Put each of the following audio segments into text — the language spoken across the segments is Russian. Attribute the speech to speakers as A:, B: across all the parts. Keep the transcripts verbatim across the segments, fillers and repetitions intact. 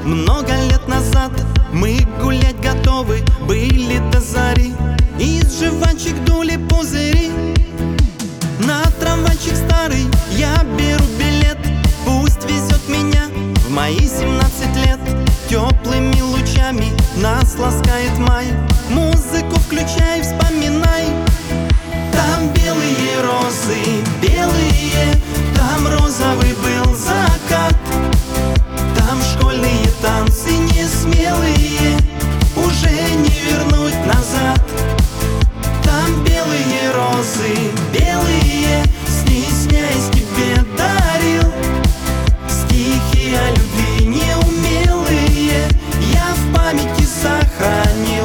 A: много лет назад мы гулять готовы были до зари. Из жвачек дули пузыри. На трамвайчик старый я беру билет. Пусть везет меня в мои семнадцать лет. Теплыми лучами нас ласкает май. Музыку включай, вспоминай. Там белые розы, белые, там розовый был закат. Там школьные танцы несмелые, уже не вернуть назад. Там белые розы, белые, стесняясь тебе дарил стихи о любви неумелые, я в памяти сохранил.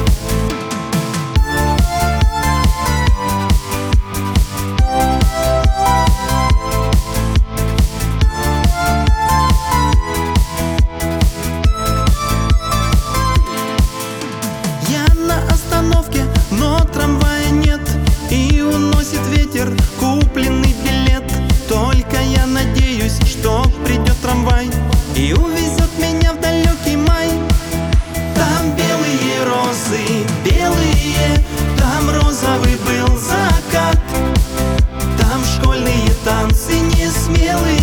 A: Но трамвая нет, и уносит ветер купленный билет. Только я надеюсь, что придет трамвай и увезет меня в далекий май. Там белые розы, белые, там розовый был закат. Там школьные танцы несмелые.